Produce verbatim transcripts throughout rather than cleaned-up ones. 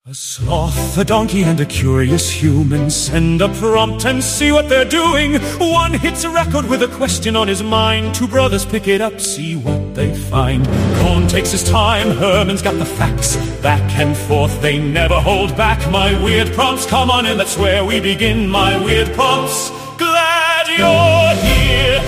A sloth, a donkey, and a curious human send a prompt and see what they're doing. One hits a record with a question on his mind. Two brothers pick it up, see what they find. Corn takes his time, Herman's got the facts. Back and forth, they never hold back. My weird prompts, come on in, that's where we begin. My weird prompts, glad you're here.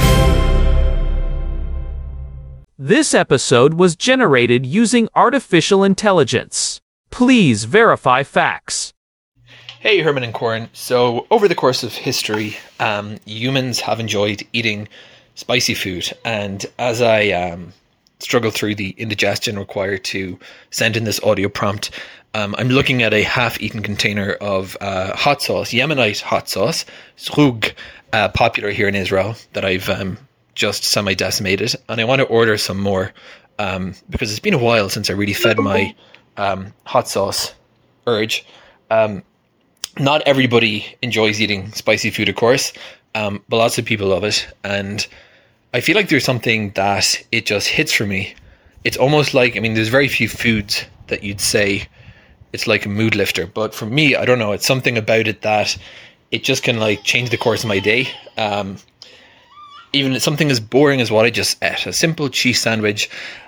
This episode was generated using artificial intelligence. Please verify facts. Hey, Herman and Corin. So, over the course of history, um, humans have enjoyed eating spicy food. And as I um, struggle through the indigestion required to send in this audio prompt, um, I'm looking at a half-eaten container of uh, hot sauce, Yemenite hot sauce, zrug, uh, popular here in Israel, that I've um, just semi-decimated. And I want to order some more um, because it's been a while since I really fed my Um, hot sauce urge. Um, not everybody enjoys eating spicy food, of course, um, but lots of people love it. And I feel like there's something that it just hits for me. It's almost like, I mean, there's very few foods that you'd say it's like a mood lifter. But for me, I don't know, it's something about it that it just can like change the course of my day. Um, even something as boring as what I just ate, a simple cheese sandwich,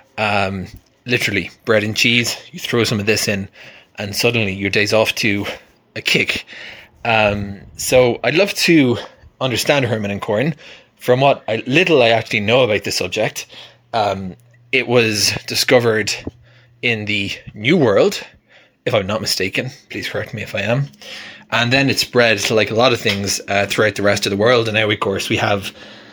um, literally bread and cheese, you throw some of this in and suddenly your day's off to a kick. Um, so I'd love to understand, Herman and Corin, from what I, little I actually know about this subject. Um, it was discovered in the New World, if I'm not mistaken. Please correct me if I am. And then it spread to like a lot of things uh, throughout the rest of the world. And now, of course, we have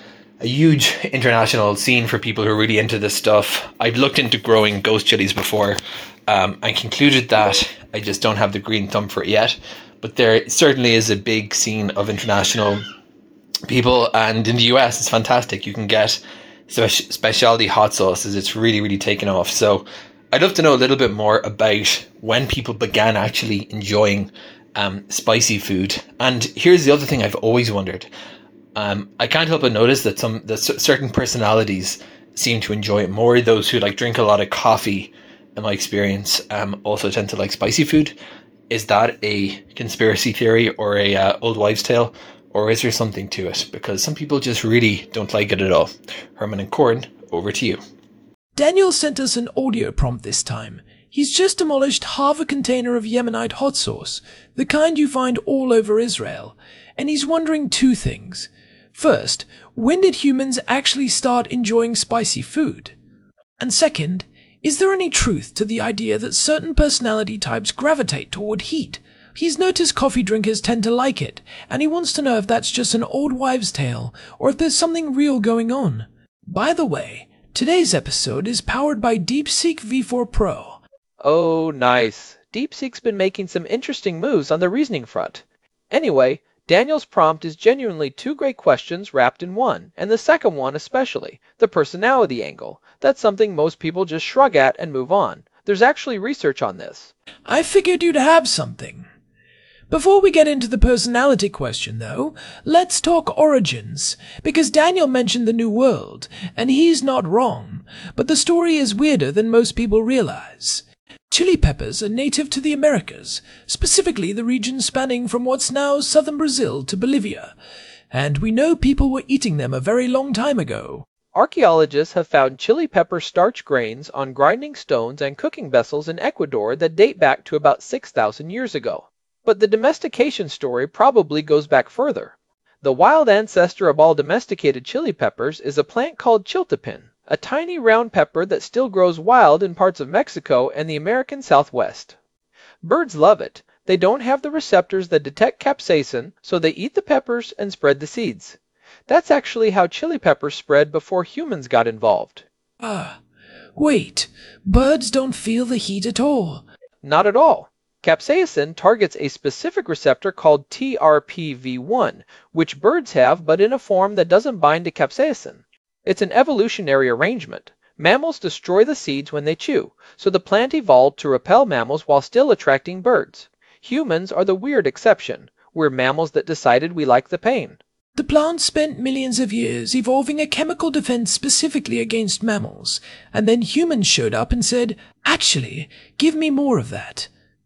a huge international scene for people who are really into this stuff. I've looked into growing ghost chilies before um, and concluded that I just don't have the green thumb for it yet. But there certainly is a big scene of international people. And in the U S, it's fantastic. You can get spe- specialty hot sauces. It's really, really taken off. So I'd love to know a little bit more about when people began actually enjoying um, spicy food. And here's the other thing I've always wondered. Um, I can't help but notice that some that certain personalities seem to enjoy it more. Those who like drink a lot of coffee, in my experience, um, also tend to like spicy food. Is that a conspiracy theory or a uh, old wives' tale, or is there something to it? Because some people just really don't like it at all. Herman and Corin, over to you. Daniel sent us an audio prompt this time. He's just demolished half a container of Yemenite hot sauce, the kind you find all over Israel, and he's wondering two things. First, when did humans actually start enjoying spicy food? And second, is there any truth to the idea that certain personality types gravitate toward heat? He's noticed coffee drinkers tend to like it, and he wants to know if that's just an old wives' tale, or if there's something real going on. By the way, today's episode is powered by DeepSeek V four Pro. Oh, nice. DeepSeek's been making some interesting moves on the reasoning front. Anyway, Daniel's prompt is genuinely two great questions wrapped in one, and the second one especially, the personality angle. That's something most people just shrug at and move on. There's actually research on this. I figured you'd have something. Before we get into the personality question, though, let's talk origins, because Daniel mentioned the New World, and he's not wrong, but the story is weirder than most people realize. Chili peppers are native to the Americas, specifically the region spanning from what's now southern Brazil to Bolivia, and we know people were eating them a very long time ago. Archaeologists have found chili pepper starch grains on grinding stones and cooking vessels in Ecuador that date back to about six thousand years ago. But the domestication story probably goes back further. The wild ancestor of all domesticated chili peppers is a plant called chiltepin, a tiny round pepper that still grows wild in parts of Mexico and the American Southwest. Birds love it. They don't have the receptors that detect capsaicin, so they eat the peppers and spread the seeds. That's actually how chili peppers spread before humans got involved. Ah, wait, birds don't feel the heat at all. Not at all. Capsaicin targets a specific receptor called T R P V one, which birds have but in a form that doesn't bind to capsaicin. It's an evolutionary arrangement. Mammals destroy the seeds when they chew, so the plant evolved to repel mammals while still attracting birds. Humans are the weird exception. We're mammals that decided we like the pain. The plant spent millions of years evolving a chemical defense specifically against mammals, and then humans showed up and said, "Actually, give me more of that."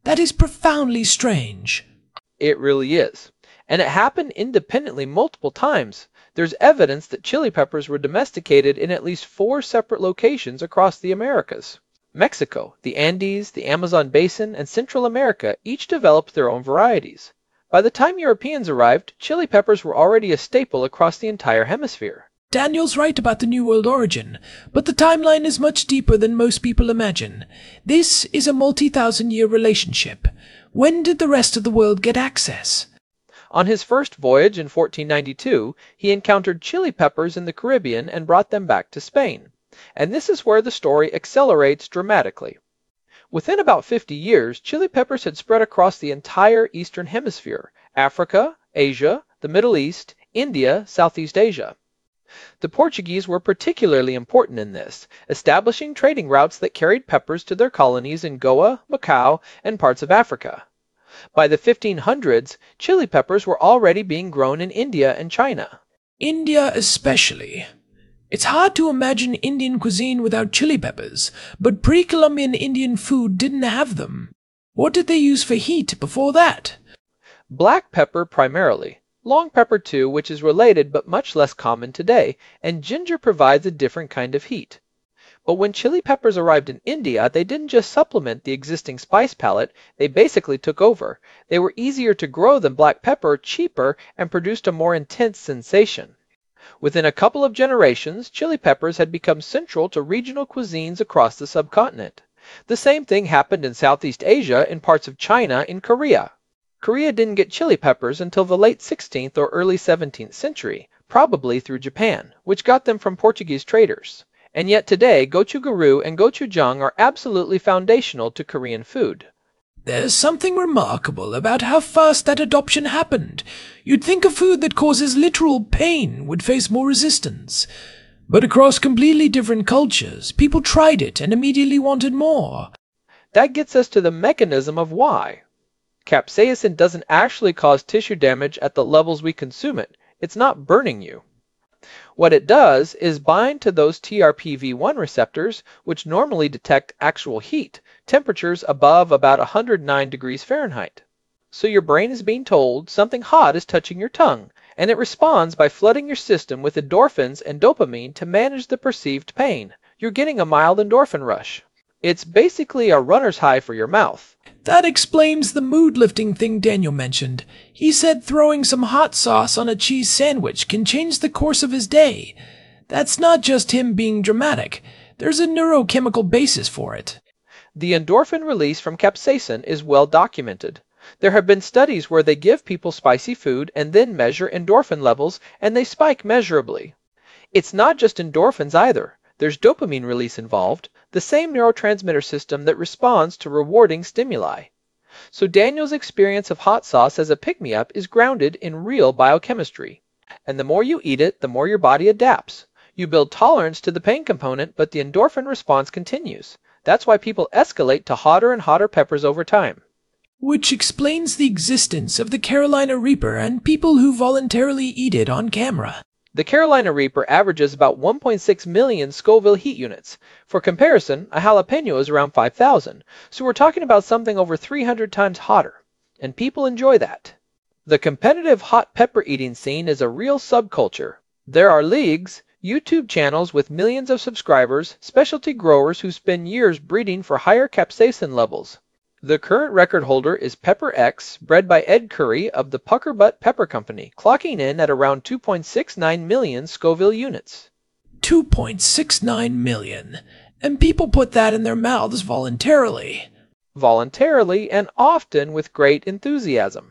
That is profoundly strange. It really is. And it happened independently multiple times. There's evidence that chili peppers were domesticated in at least four separate locations across the Americas. Mexico, the Andes, the Amazon Basin, and Central America each developed their own varieties. By the time Europeans arrived, chili peppers were already a staple across the entire hemisphere. Daniel's right about the New World origin, but the timeline is much deeper than most people imagine. This is a multi-thousand year relationship. When did the rest of the world get access? On his first voyage in fourteen ninety-two, he encountered chili peppers in the Caribbean and brought them back to Spain. And this is where the story accelerates dramatically. Within about fifty years, chili peppers had spread across the entire Eastern Hemisphere, Africa, Asia, the Middle East, India, Southeast Asia. The Portuguese were particularly important in this, establishing trading routes that carried peppers to their colonies in Goa, Macau, and parts of Africa. By the fifteen hundreds, chili peppers were already being grown in India and China. India especially. It's hard to imagine Indian cuisine without chili peppers, but pre-Columbian Indian food didn't have them. What did they use for heat before that? Black pepper primarily. Long pepper too, which is related but much less common today, and ginger provides a different kind of heat. But when chili peppers arrived in India, they didn't just supplement the existing spice palette, they basically took over. They were easier to grow than black pepper, cheaper, and produced a more intense sensation. Within a couple of generations, chili peppers had become central to regional cuisines across the subcontinent. The same thing happened in Southeast Asia, in parts of China, in Korea. Korea didn't get chili peppers until the late sixteenth or early seventeenth century, probably through Japan, which got them from Portuguese traders. And yet today, gochugaru and gochujang are absolutely foundational to Korean food. There's something remarkable about how fast that adoption happened. You'd think a food that causes literal pain would face more resistance. But across completely different cultures, people tried it and immediately wanted more. That gets us to the mechanism of why. Capsaicin doesn't actually cause tissue damage at the levels we consume it. It's not burning you. What it does is bind to those T R P V one receptors, which normally detect actual heat, temperatures above about one hundred nine degrees Fahrenheit. So your brain is being told something hot is touching your tongue, and it responds by flooding your system with endorphins and dopamine to manage the perceived pain. You're getting a mild endorphin rush. It's basically a runner's high for your mouth. That explains the mood-lifting thing Daniel mentioned. He said throwing some hot sauce on a cheese sandwich can change the course of his day. That's not just him being dramatic. There's a neurochemical basis for it. The endorphin release from capsaicin is well documented. There have been studies where they give people spicy food and then measure endorphin levels, and they spike measurably. It's not just endorphins either. There's dopamine release involved, the same neurotransmitter system that responds to rewarding stimuli. So Daniel's experience of hot sauce as a pick-me-up is grounded in real biochemistry. And the more you eat it, the more your body adapts. You build tolerance to the pain component, but the endorphin response continues. That's why people escalate to hotter and hotter peppers over time. Which explains the existence of the Carolina Reaper and people who voluntarily eat it on camera. The Carolina Reaper averages about one point six million Scoville heat units. For comparison, a jalapeno is around five thousand, so we're talking about something over three hundred times hotter. And people enjoy that. The competitive hot pepper eating scene is a real subculture. There are leagues, YouTube channels with millions of subscribers, specialty growers who spend years breeding for higher capsaicin levels. The current record holder is Pepper X, bred by Ed Curry of the Puckerbutt Pepper Company, clocking in at around two point six nine million Scoville units. two point six nine million. And people put that in their mouths voluntarily. Voluntarily, and often with great enthusiasm.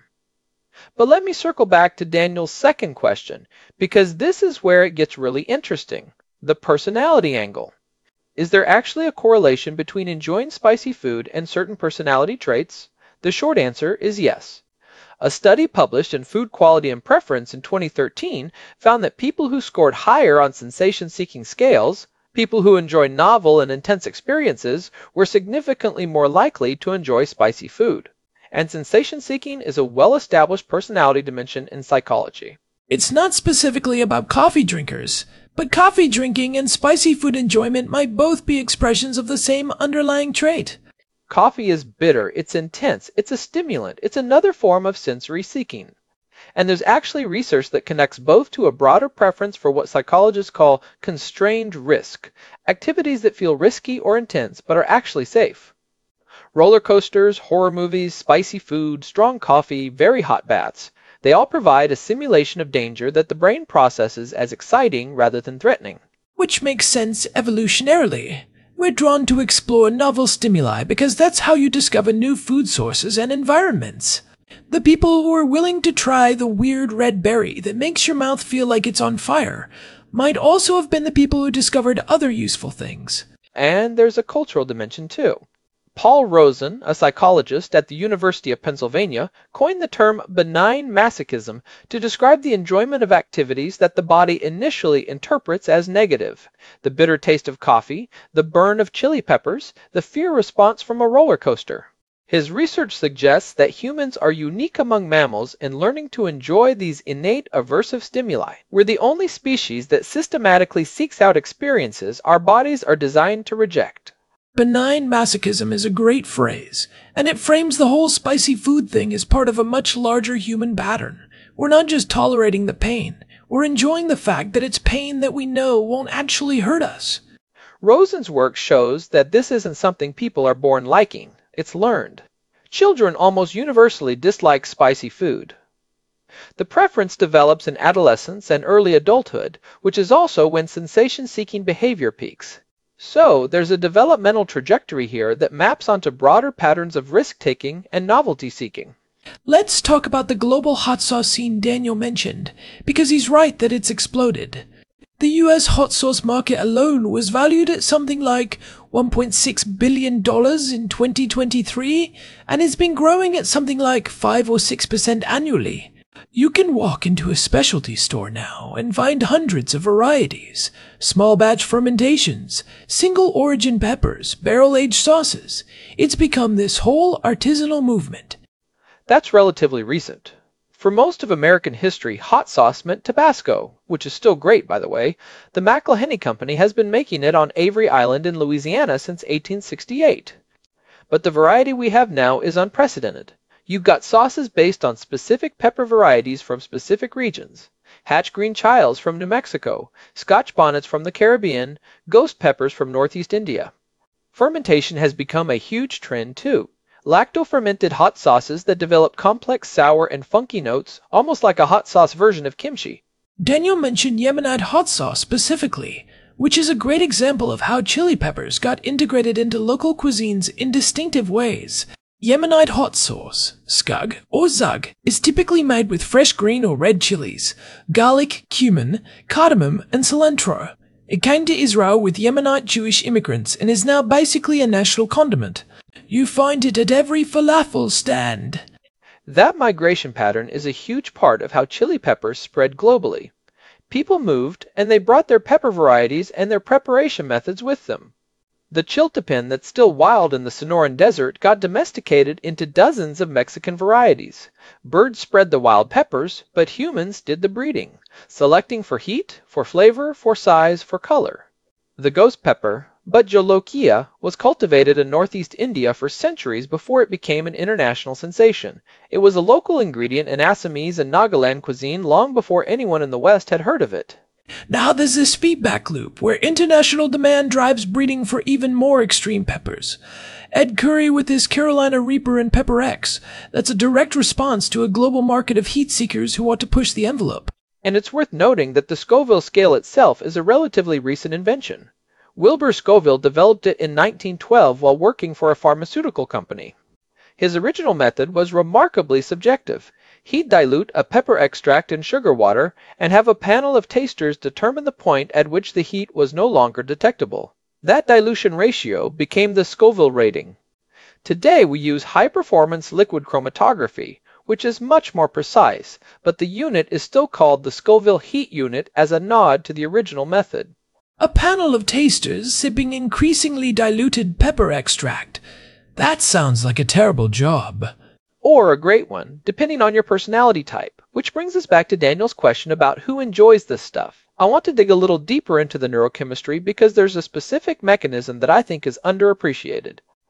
But let me circle back to Daniel's second question, because this is where it gets really interesting. The personality angle. Is there actually a correlation between enjoying spicy food and certain personality traits? The short answer is yes. A study published in Food Quality and Preference in twenty thirteen found that people who scored higher on sensation-seeking scales, people who enjoy novel and intense experiences, were significantly more likely to enjoy spicy food. And sensation-seeking is a well-established personality dimension in psychology. It's not specifically about coffee drinkers, but coffee drinking and spicy food enjoyment might both be expressions of the same underlying trait. Coffee is bitter, it's intense, it's a stimulant, it's another form of sensory seeking. And there's actually research that connects both to a broader preference for what psychologists call constrained risk, activities that feel risky or intense but are actually safe. Roller coasters, horror movies, spicy food, strong coffee, very hot baths. They all provide a simulation of danger that the brain processes as exciting rather than threatening. Which makes sense evolutionarily. We're drawn to explore novel stimuli because that's how you discover new food sources and environments. The people who are willing to try the weird red berry that makes your mouth feel like it's on fire might also have been the people who discovered other useful things. And there's a cultural dimension too. Paul Rosen, a psychologist at the University of Pennsylvania, coined the term benign masochism to describe the enjoyment of activities that the body initially interprets as negative. The bitter taste of coffee, the burn of chili peppers, the fear response from a roller coaster. His research suggests that humans are unique among mammals in learning to enjoy these innate aversive stimuli. We're the only species that systematically seeks out experiences our bodies are designed to reject. Benign masochism is a great phrase, and it frames the whole spicy food thing as part of a much larger human pattern. We're not just tolerating the pain, we're enjoying the fact that it's pain that we know won't actually hurt us. Rosen's work shows that this isn't something people are born liking, it's learned. Children almost universally dislike spicy food. The preference develops in adolescence and early adulthood, which is also when sensation-seeking behavior peaks. So, there's a developmental trajectory here that maps onto broader patterns of risk-taking and novelty-seeking. Let's talk about the global hot sauce scene Daniel mentioned, because he's right that it's exploded. The U S hot sauce market alone was valued at something like one point six billion dollars in twenty twenty-three, and it's been growing at something like five or six percent annually. You can walk into a specialty store now and find hundreds of varieties, small batch fermentations, single origin peppers, barrel-aged sauces. It's become this whole artisanal movement. That's relatively recent. For most of American history, hot sauce meant Tabasco, which is still great, by the way. The McIlhenny Company has been making it on Avery Island in Louisiana since eighteen sixty-eight. But the variety we have now is unprecedented. You've got sauces based on specific pepper varieties from specific regions. Hatch green chiles from New Mexico, Scotch bonnets from the Caribbean, ghost peppers from Northeast India. Fermentation has become a huge trend too. Lacto-fermented hot sauces that develop complex sour and funky notes, almost like a hot sauce version of kimchi. Daniel mentioned Yemenite hot sauce specifically, which is a great example of how chili peppers got integrated into local cuisines in distinctive ways. Yemenite hot sauce, skug, or zug, is typically made with fresh green or red chilies, garlic, cumin, cardamom, and cilantro. It came to Israel with Yemenite Jewish immigrants and is now basically a national condiment. You find it at every falafel stand. That migration pattern is a huge part of how chili peppers spread globally. People moved, and they brought their pepper varieties and their preparation methods with them. The chiltepin that's still wild in the Sonoran Desert got domesticated into dozens of Mexican varieties. Birds spread the wild peppers, but humans did the breeding, selecting for heat, for flavor, for size, for color. The ghost pepper, Budjolokia, was cultivated in northeast India for centuries before it became an international sensation. It was a local ingredient in Assamese and Nagaland cuisine long before anyone in the West had heard of it. Now there's this feedback loop where international demand drives breeding for even more extreme peppers. Ed Curry with his Carolina Reaper and Pepper X. That's a direct response to a global market of heat seekers who want to push the envelope. And it's worth noting that the Scoville scale itself is a relatively recent invention. Wilbur Scoville developed it in nineteen twelve while working for a pharmaceutical company. His original method was remarkably subjective. He'd dilute a pepper extract in sugar water and have a panel of tasters determine the point at which the heat was no longer detectable. That dilution ratio became the Scoville rating. Today we use high-performance liquid chromatography, which is much more precise, but the unit is still called the Scoville heat unit as a nod to the original method. A panel of tasters sipping increasingly diluted pepper extract. That sounds like a terrible job. Or a great one, depending on your personality type, which brings us back to Daniel's question about who enjoys this stuff. I want to dig a little deeper into the neurochemistry because there's a specific mechanism that I think is underappreciated.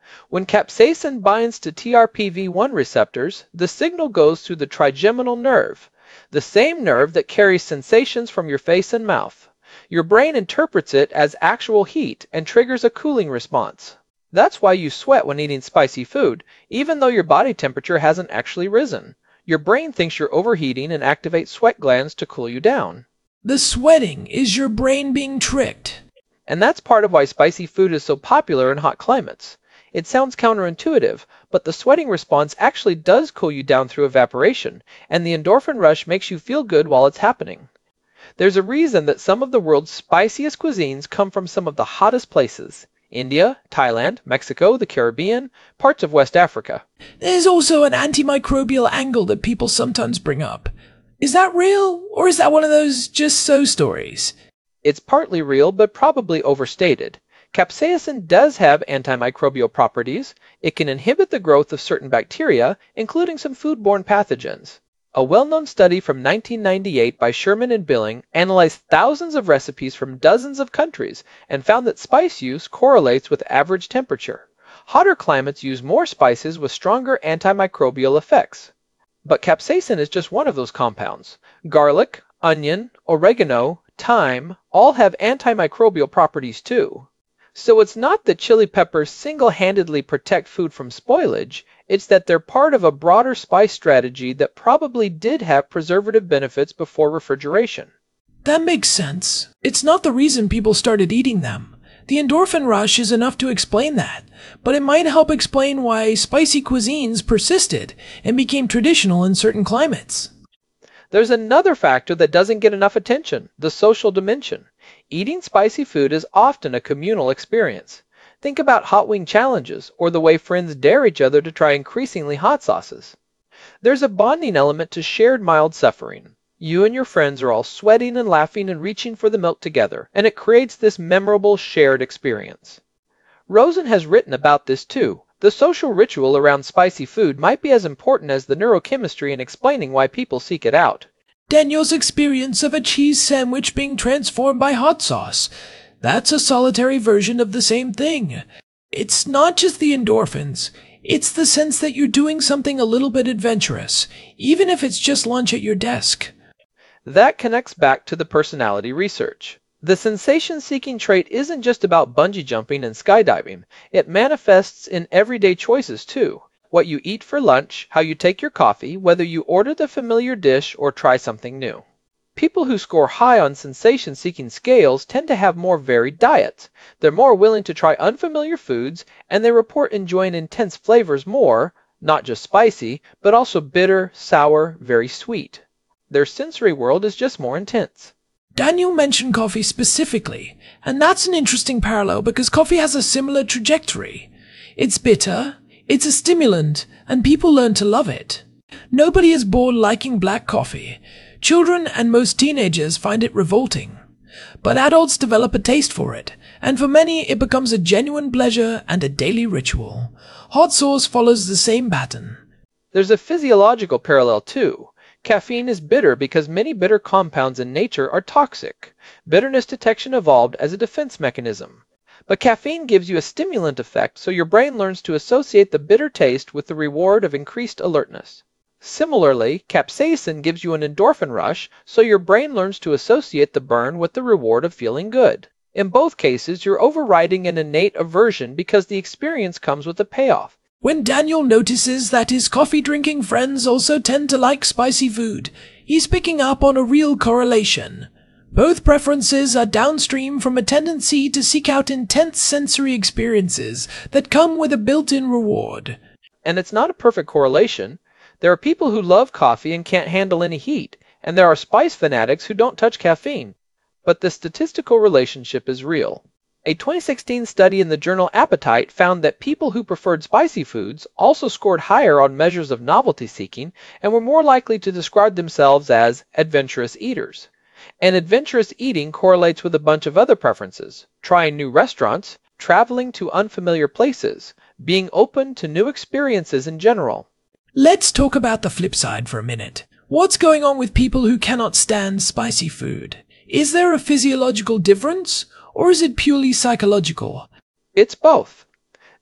When capsaicin binds to T R P V one receptors, the signal goes through the trigeminal nerve, the same nerve that carries sensations from your face and mouth. Your brain interprets it as actual heat and triggers a cooling response. That's why you sweat when eating spicy food, even though your body temperature hasn't actually risen. Your brain thinks you're overheating and activates sweat glands to cool you down. The sweating is your brain being tricked. And that's part of why spicy food is so popular in hot climates. It sounds counterintuitive, but the sweating response actually does cool you down through evaporation, and the endorphin rush makes you feel good while it's happening. There's a reason that some of the world's spiciest cuisines come from some of the hottest places. India, Thailand, Mexico, the Caribbean, parts of West Africa. There's also an antimicrobial angle that people sometimes bring up. Is that real, or is that one of those just so stories? It's partly real, but probably overstated. Capsaicin does have antimicrobial properties. It can inhibit the growth of certain bacteria, including some foodborne pathogens. A well-known study from nineteen ninety-eight by Sherman and Billing analyzed thousands of recipes from dozens of countries and found that spice use correlates with average temperature. Hotter climates use more spices with stronger antimicrobial effects. But capsaicin is just one of those compounds. Garlic, onion, oregano, thyme all have antimicrobial properties too. So it's not that chili peppers single-handedly protect food from spoilage, it's that they're part of a broader spice strategy that probably did have preservative benefits before refrigeration. That makes sense. It's not the reason people started eating them. The endorphin rush is enough to explain that, but it might help explain why spicy cuisines persisted and became traditional in certain climates. There's another factor that doesn't get enough attention, the social dimension. Eating spicy food is often a communal experience. Think about hot wing challenges, or the way friends dare each other to try increasingly hot sauces. There's a bonding element to shared mild suffering. You and your friends are all sweating and laughing and reaching for the milk together, and it creates this memorable shared experience. Rosen has written about this too. The social ritual around spicy food might be as important as the neurochemistry in explaining why people seek it out. Daniel's experience of a cheese sandwich being transformed by hot sauce. That's a solitary version of the same thing. It's not just the endorphins. It's the sense that you're doing something a little bit adventurous, even if it's just lunch at your desk. That connects back to the personality research. The sensation-seeking trait isn't just about bungee jumping and skydiving. It manifests in everyday choices too. What you eat for lunch, how you take your coffee, whether you order the familiar dish or try something new. People who score high on sensation-seeking scales tend to have more varied diets. They're more willing to try unfamiliar foods, and they report enjoying intense flavors more, not just spicy, but also bitter, sour, very sweet. Their sensory world is just more intense. Daniel mentioned coffee specifically, and that's an interesting parallel because coffee has a similar trajectory. It's bitter, it's a stimulant, and people learn to love it. Nobody is born liking black coffee. Children and most teenagers find it revolting. But adults develop a taste for it, and for many it becomes a genuine pleasure and a daily ritual. Hot sauce follows the same pattern. There's a physiological parallel too. Caffeine is bitter because many bitter compounds in nature are toxic. Bitterness detection evolved as a defense mechanism. But caffeine gives you a stimulant effect, so your brain learns to associate the bitter taste with the reward of increased alertness. Similarly, capsaicin gives you an endorphin rush, so your brain learns to associate the burn with the reward of feeling good. In both cases, you're overriding an innate aversion because the experience comes with a payoff. When Daniel notices that his coffee-drinking friends also tend to like spicy food, he's picking up on a real correlation. Both preferences are downstream from a tendency to seek out intense sensory experiences that come with a built-in reward. And it's not a perfect correlation. There are people who love coffee and can't handle any heat, and there are spice fanatics who don't touch caffeine. But the statistical relationship is real. A twenty sixteen study in the journal Appetite found that people who preferred spicy foods also scored higher on measures of novelty seeking and were more likely to describe themselves as adventurous eaters. And adventurous eating correlates with a bunch of other preferences: trying new restaurants, traveling to unfamiliar places, being open to new experiences in general. Let's talk about the flip side for a minute. What's going on with people who cannot stand spicy food? Is there a physiological difference, or is it purely psychological? It's both.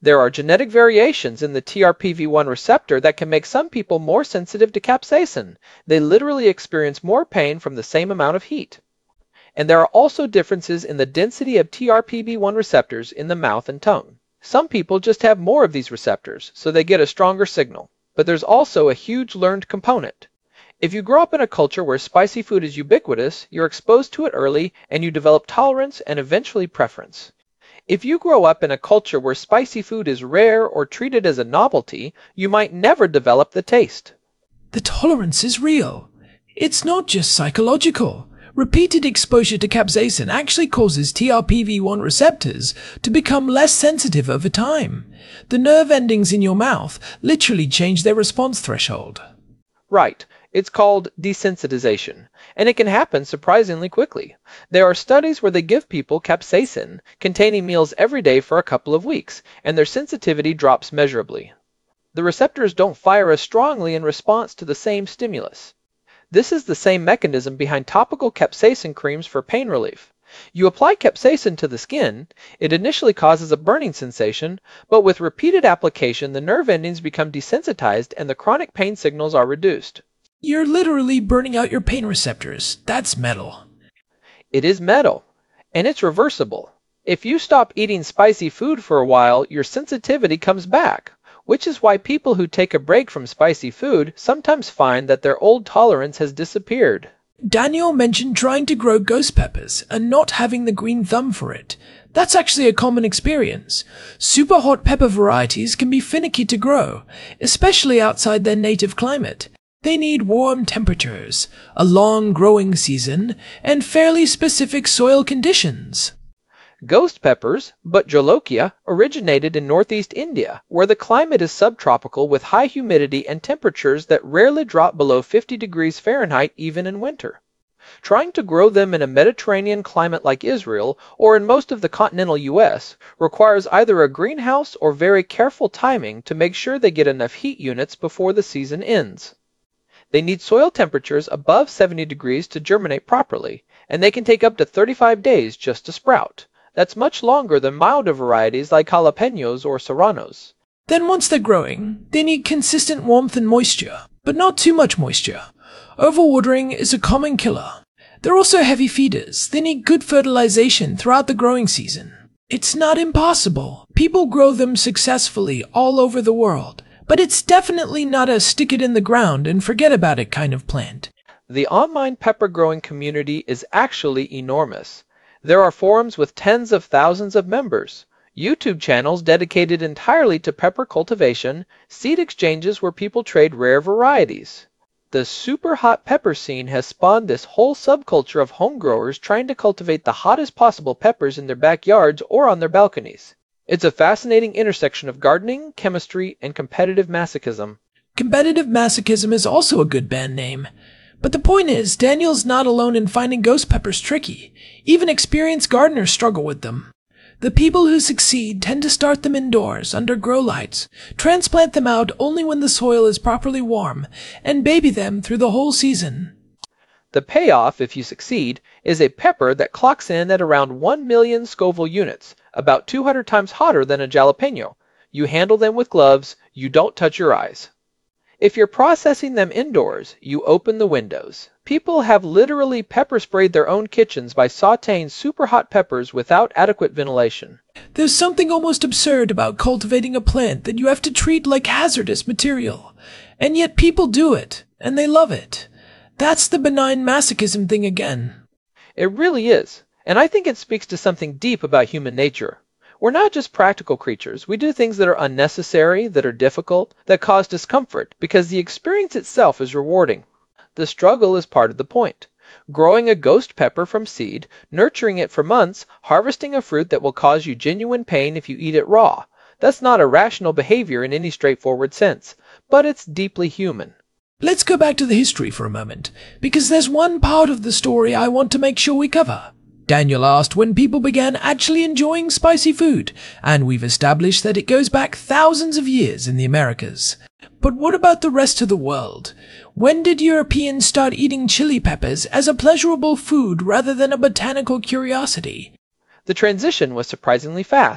There are genetic variations in the T R P V one receptor that can make some people more sensitive to capsaicin. They literally experience more pain from the same amount of heat. And there are also differences in the density of T R P V one receptors in the mouth and tongue. Some people just have more of these receptors, so they get a stronger signal. But there's also a huge learned component. If you grow up in a culture where spicy food is ubiquitous, you're exposed to it early and you develop tolerance and eventually preference. If you grow up in a culture where spicy food is rare or treated as a novelty, you might never develop the taste. The tolerance is real. It's not just psychological. Repeated exposure to capsaicin actually causes T R P V one receptors to become less sensitive over time. The nerve endings in your mouth literally change their response threshold. Right. It's called desensitization, and it can happen surprisingly quickly. There are studies where they give people capsaicin containing meals every day for a couple of weeks, and their sensitivity drops measurably. The receptors don't fire as strongly in response to the same stimulus. This is the same mechanism behind topical capsaicin creams for pain relief. You apply capsaicin to the skin, it initially causes a burning sensation, but with repeated application the nerve endings become desensitized and the chronic pain signals are reduced. You're literally burning out your pain receptors. That's metal. It is metal, and it's reversible. If you stop eating spicy food for a while, your sensitivity comes back, which is why people who take a break from spicy food sometimes find that their old tolerance has disappeared. Daniel mentioned trying to grow ghost peppers and not having the green thumb for it. That's actually a common experience. Super hot pepper varieties can be finicky to grow, especially outside their native climate. They need warm temperatures, a long growing season, and fairly specific soil conditions. Ghost peppers, but Jolokia, originated in northeast India, where the climate is subtropical with high humidity and temperatures that rarely drop below fifty degrees Fahrenheit even in winter. Trying to grow them in a Mediterranean climate like Israel, or in most of the continental U S, requires either a greenhouse or very careful timing to make sure they get enough heat units before the season ends. They need soil temperatures above seventy degrees to germinate properly, and they can take up to thirty-five days just to sprout. That's much longer than milder varieties like jalapenos or serranos. Then once they're growing, they need consistent warmth and moisture, but not too much moisture. Overwatering is a common killer. They're also heavy feeders. They need good fertilization throughout the growing season. It's not impossible. People grow them successfully all over the world. But it's definitely not a stick it in the ground and forget about it kind of plant. The online pepper growing community is actually enormous. There are forums with tens of thousands of members, YouTube channels dedicated entirely to pepper cultivation, seed exchanges where people trade rare varieties. The super hot pepper scene has spawned this whole subculture of home growers trying to cultivate the hottest possible peppers in their backyards or on their balconies. It's a fascinating intersection of gardening, chemistry, and competitive masochism. Competitive masochism is also a good band name. But the point is, Daniel's not alone in finding ghost peppers tricky. Even experienced gardeners struggle with them. The people who succeed tend to start them indoors, under grow lights, transplant them out only when the soil is properly warm, and baby them through the whole season. The payoff, if you succeed, is a pepper that clocks in at around one million Scoville units, about two hundred times hotter than a jalapeno. You handle them with gloves, you don't touch your eyes. If you're processing them indoors, you open the windows. People have literally pepper sprayed their own kitchens by sautéing super hot peppers without adequate ventilation. There's something almost absurd about cultivating a plant that you have to treat like hazardous material. And yet people do it, and they love it. That's the benign masochism thing again. It really is, and I think it speaks to something deep about human nature. We're not just practical creatures. We do things that are unnecessary, that are difficult, that cause discomfort, because the experience itself is rewarding. The struggle is part of the point. Growing a ghost pepper from seed, nurturing it for months, harvesting a fruit that will cause you genuine pain if you eat it raw. That's not a rational behavior in any straightforward sense, but it's deeply human. Let's go back to the history for a moment, because there's one part of the story I want to make sure we cover. Daniel asked when people began actually enjoying spicy food, and we've established that it goes back thousands of years in the Americas. But what about the rest of the world? When did Europeans start eating chili peppers as a pleasurable food rather than a botanical curiosity? The transition was surprisingly fast.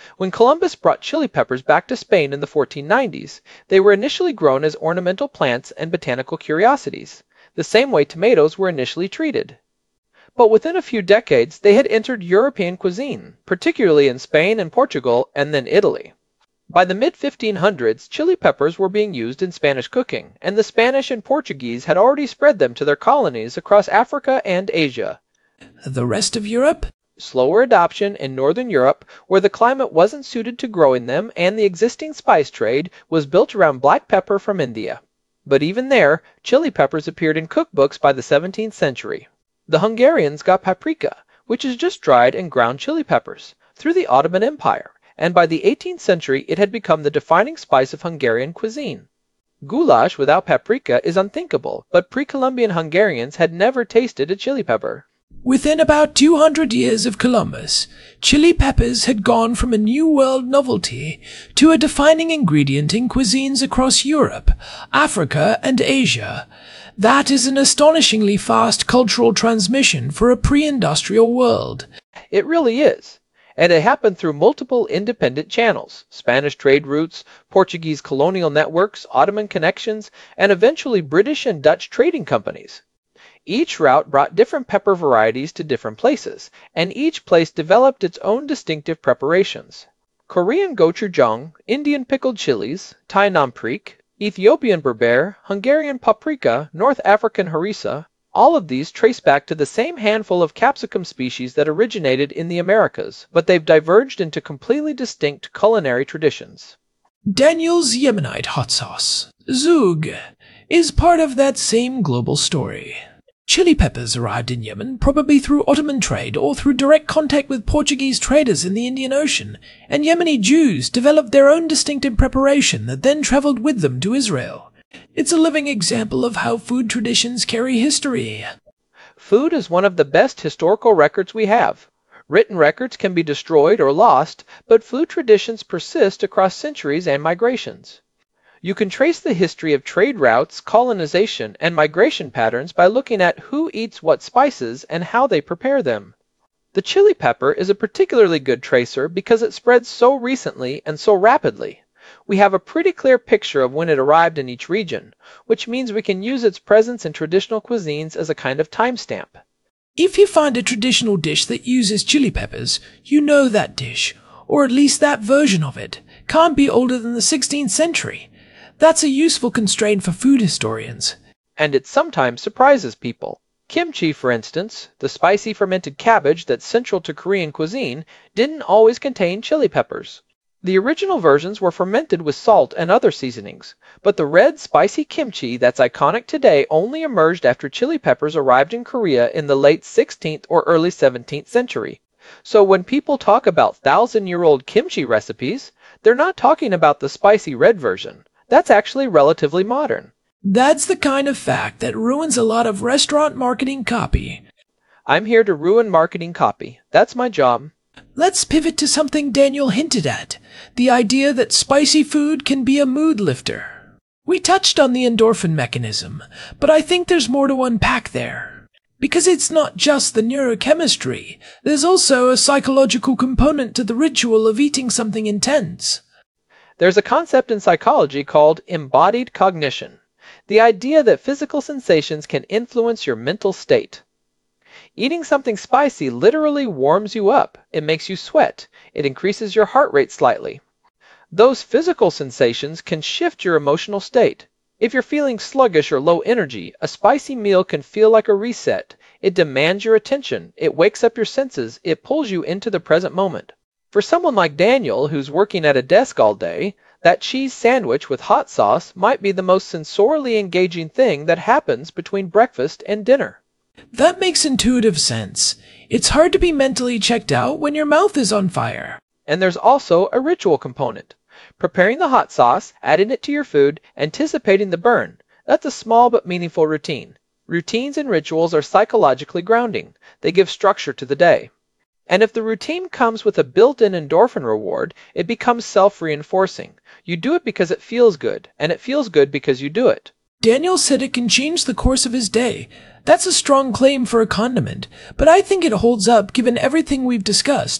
When Columbus brought chili peppers back to Spain in the fourteen nineties, they were initially grown as ornamental plants and botanical curiosities, the same way tomatoes were initially treated. But within a few decades, they had entered European cuisine, particularly in Spain and Portugal, and then Italy. By the mid fifteen hundreds, chili peppers were being used in Spanish cooking, and the Spanish and Portuguese had already spread them to their colonies across Africa and Asia. The rest of Europe? Slower adoption in Northern Europe, where the climate wasn't suited to growing them and the existing spice trade was built around black pepper from India. But even there, chili peppers appeared in cookbooks by the seventeenth century. The Hungarians got paprika, which is just dried and ground chili peppers, through the Ottoman Empire, and by the eighteenth century it had become the defining spice of Hungarian cuisine. Goulash without paprika is unthinkable, but pre-Columbian Hungarians had never tasted a chili pepper. Within about two hundred years of Columbus, chili peppers had gone from a New World novelty to a defining ingredient in cuisines across Europe, Africa, and Asia. That is an astonishingly fast cultural transmission for a pre-industrial world. It really is. And it happened through multiple independent channels: Spanish trade routes, Portuguese colonial networks, Ottoman connections, and eventually British and Dutch trading companies. Each route brought different pepper varieties to different places, and each place developed its own distinctive preparations. Korean gochujang, Indian pickled chilies, Thai namprik, Ethiopian berber, Hungarian paprika, North African harissa, all of these trace back to the same handful of capsicum species that originated in the Americas, but they've diverged into completely distinct culinary traditions. Daniel's Yemenite hot sauce, Zug, is part of that same global story. Chili peppers arrived in Yemen probably through Ottoman trade or through direct contact with Portuguese traders in the Indian Ocean, and Yemeni Jews developed their own distinctive preparation that then traveled with them to Israel. It's a living example of how food traditions carry history. Food is one of the best historical records we have. Written records can be destroyed or lost, but food traditions persist across centuries and migrations. You can trace the history of trade routes, colonization, and migration patterns by looking at who eats what spices and how they prepare them. The chili pepper is a particularly good tracer because it spreads so recently and so rapidly. We have a pretty clear picture of when it arrived in each region, which means we can use its presence in traditional cuisines as a kind of timestamp. If you find a traditional dish that uses chili peppers, you know that dish, or at least that version of it, can't be older than the sixteenth century. That's a useful constraint for food historians. And it sometimes surprises people. Kimchi, for instance, the spicy fermented cabbage that's central to Korean cuisine, didn't always contain chili peppers. The original versions were fermented with salt and other seasonings, but the red, spicy kimchi that's iconic today only emerged after chili peppers arrived in Korea in the late sixteenth or early seventeenth century. So when people talk about thousand-year-old kimchi recipes, they're not talking about the spicy red version. That's actually relatively modern. That's the kind of fact that ruins a lot of restaurant marketing copy. I'm here to ruin marketing copy. That's my job. Let's pivot to something Daniel hinted at, the idea that spicy food can be a mood lifter. We touched on the endorphin mechanism, but I think there's more to unpack there. Because it's not just the neurochemistry, there's also a psychological component to the ritual of eating something intense. There's a concept in psychology called embodied cognition, the idea that physical sensations can influence your mental state. Eating something spicy literally warms you up, it makes you sweat, it increases your heart rate slightly. Those physical sensations can shift your emotional state. If you're feeling sluggish or low energy, a spicy meal can feel like a reset. It demands your attention, it wakes up your senses, it pulls you into the present moment. For someone like Daniel, who's working at a desk all day, that cheese sandwich with hot sauce might be the most sensorially engaging thing that happens between breakfast and dinner. That makes intuitive sense. It's hard to be mentally checked out when your mouth is on fire. And there's also a ritual component. Preparing the hot sauce, adding it to your food, anticipating the burn. That's a small but meaningful routine. Routines and rituals are psychologically grounding. They give structure to the day. And if the routine comes with a built-in endorphin reward, it becomes self-reinforcing. You do it because it feels good, and it feels good because you do it. Daniel said it can change the course of his day. That's a strong claim for a condiment, but I think it holds up given everything we've discussed.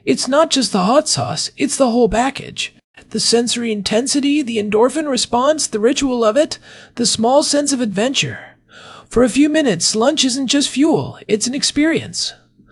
It's not just the hot sauce, it's the whole package. The sensory intensity, the endorphin response, the ritual of it, the small sense of adventure. For a few minutes, lunch isn't just fuel, it's an experience.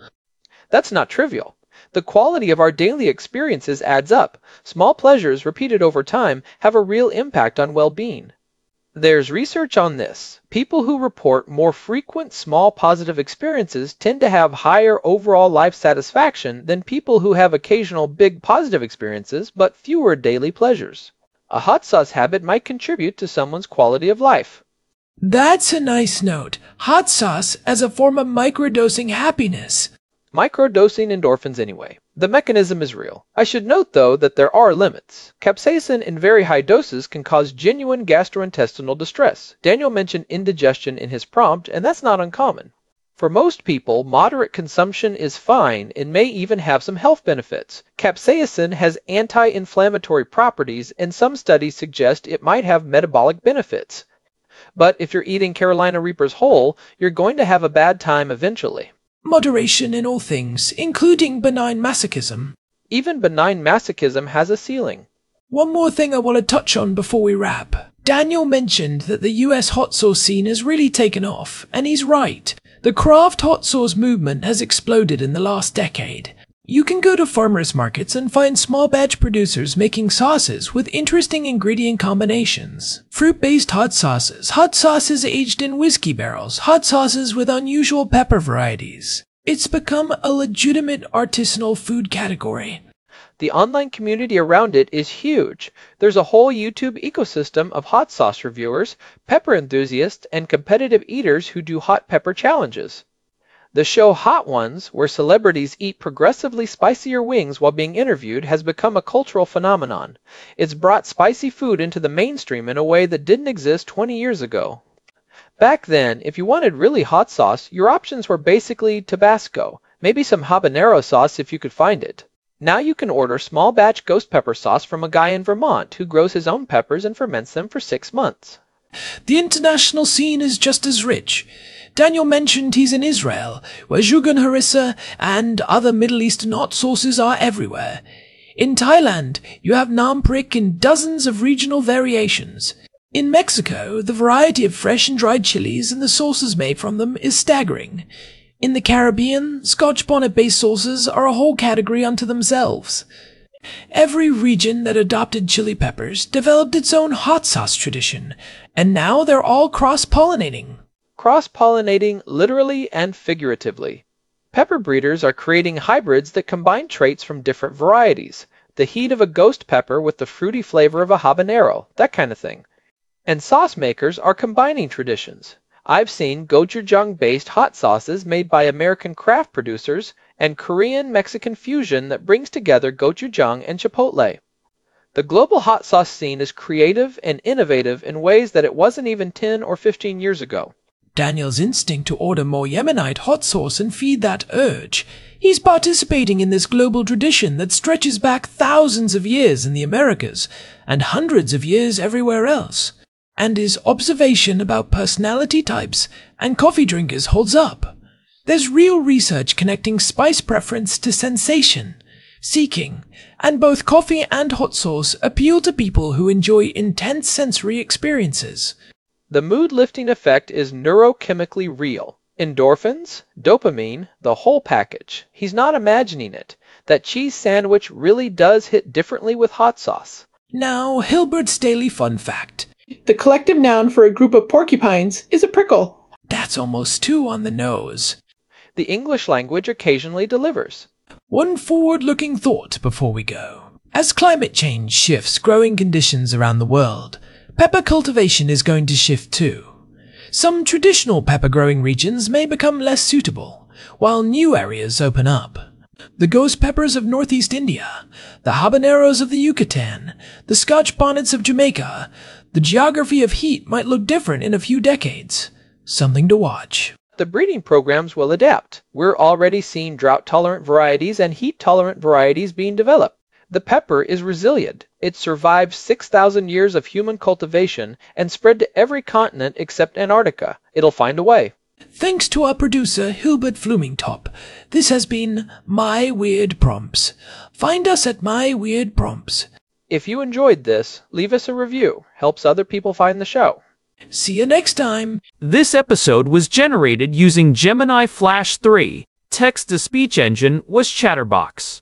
That's not trivial. The quality of our daily experiences adds up. Small pleasures repeated over time have a real impact on well-being. There's research on this. People who report more frequent small positive experiences tend to have higher overall life satisfaction than people who have occasional big positive experiences but fewer daily pleasures. A hot sauce habit might contribute to someone's quality of life. That's a nice note. Hot sauce as a form of microdosing happiness. Microdosing endorphins anyway. The mechanism is real. I should note, though, that there are limits. Capsaicin in very high doses can cause genuine gastrointestinal distress. Daniel mentioned indigestion in his prompt, and that's not uncommon. For most people, moderate consumption is fine and may even have some health benefits. Capsaicin has anti-inflammatory properties, and some studies suggest it might have metabolic benefits. But if you're eating Carolina Reapers whole, you're going to have a bad time eventually. Moderation in all things, including benign masochism. Even benign masochism has a ceiling. One more thing I want to touch on before we wrap. Daniel mentioned that the U S hot sauce scene has really taken off, and he's right. The craft hot sauce movement has exploded in the last decade. You can go to farmers markets and find small batch producers making sauces with interesting ingredient combinations. Fruit-based hot sauces, hot sauces aged in whiskey barrels, hot sauces with unusual pepper varieties. It's become a legitimate artisanal food category. The online community around it is huge. There's a whole YouTube ecosystem of hot sauce reviewers, pepper enthusiasts, and competitive eaters who do hot pepper challenges. The show Hot Ones, where celebrities eat progressively spicier wings while being interviewed, has become a cultural phenomenon. It's brought spicy food into the mainstream in a way that didn't exist twenty years ago. Back then, if you wanted really hot sauce, your options were basically Tabasco, maybe some habanero sauce if you could find it. Now you can order small batch ghost pepper sauce from a guy in Vermont who grows his own peppers and ferments them for six months. The international scene is just as rich. Daniel mentioned he's in Israel, where Jugan harissa and other Middle Eastern hot sauces are everywhere. In Thailand, you have nam prik in dozens of regional variations. In Mexico, the variety of fresh and dried chilies and the sauces made from them is staggering. In the Caribbean, Scotch bonnet-based sauces are a whole category unto themselves. Every region that adopted chili peppers developed its own hot sauce tradition, and now they're all cross-pollinating. Cross-pollinating literally and figuratively. Pepper breeders are creating hybrids that combine traits from different varieties. The heat of a ghost pepper with the fruity flavor of a habanero, that kind of thing. And sauce makers are combining traditions. I've seen gochujang-based hot sauces made by American craft producers and Korean-Mexican fusion that brings together gochujang and chipotle. The global hot sauce scene is creative and innovative in ways that it wasn't even ten or fifteen years ago. Daniel's instinct to order more Yemenite hot sauce and feed that urge. He's participating in this global tradition that stretches back thousands of years in the Americas and hundreds of years everywhere else. And his observation about personality types and coffee drinkers holds up. There's real research connecting spice preference to sensation, seeking, and both coffee and hot sauce appeal to people who enjoy intense sensory experiences. The mood-lifting effect is neurochemically real. Endorphins, dopamine, the whole package. He's not imagining it. That cheese sandwich really does hit differently with hot sauce. Now, Hilbert's Daily Fun Fact. The collective noun for a group of porcupines is a prickle. That's almost too on the nose. The English language occasionally delivers. One forward-looking thought before we go. As climate change shifts growing conditions around the world, pepper cultivation is going to shift too. Some traditional pepper-growing regions may become less suitable, while new areas open up. The ghost peppers of northeast India, the habaneros of the Yucatan, the Scotch bonnets of Jamaica. The geography of heat might look different in a few decades. Something to watch. The breeding programs will adapt. We're already seeing drought-tolerant varieties and heat-tolerant varieties being developed. The pepper is resilient. It survived six thousand years of human cultivation and spread to every continent except Antarctica. It'll find a way. Thanks to our producer, Hilbert Flumingtop. This has been My Weird Prompts. Find us at My Weird Prompts. If you enjoyed this, leave us a review. Helps other people find the show. See you next time. This episode was generated using Gemini Flash three. Text-to-speech engine was Chatterbox.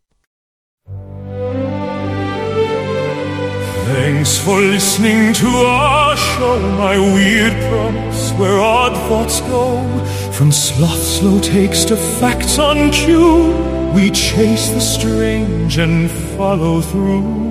Thanks for listening to our show, My Weird Prompts, where odd thoughts go. From sloth slow takes to facts on cue, we chase the strange and follow through.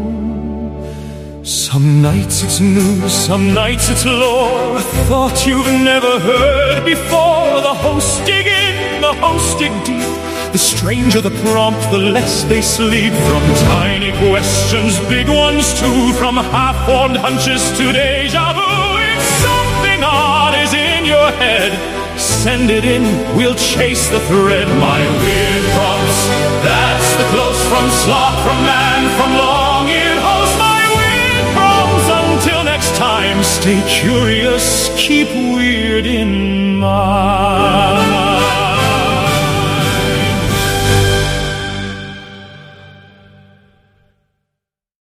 Some nights it's news, some nights it's lore, a thought you've never heard before. The hosts dig in, the hosts dig deep. The stranger the prompt, the less they sleep. From tiny questions, big ones too. From half-formed hunches to deja vu. If something odd is in your head, send it in, we'll chase the thread. My Weird Prompts, that's the close from sloth, from man, from long-eared host. My Weird Prompts, until next time, stay curious, keep weird in mind.